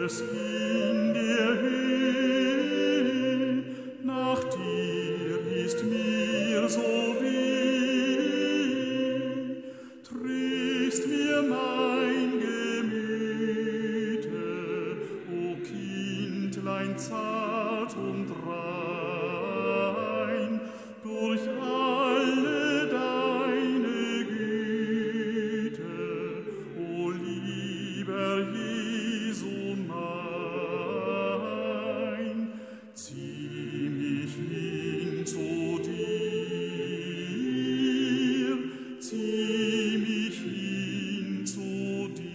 es in der Höhe, nach dir ist mir so weh. Trägst mir mein Gemüte, o Kindlein,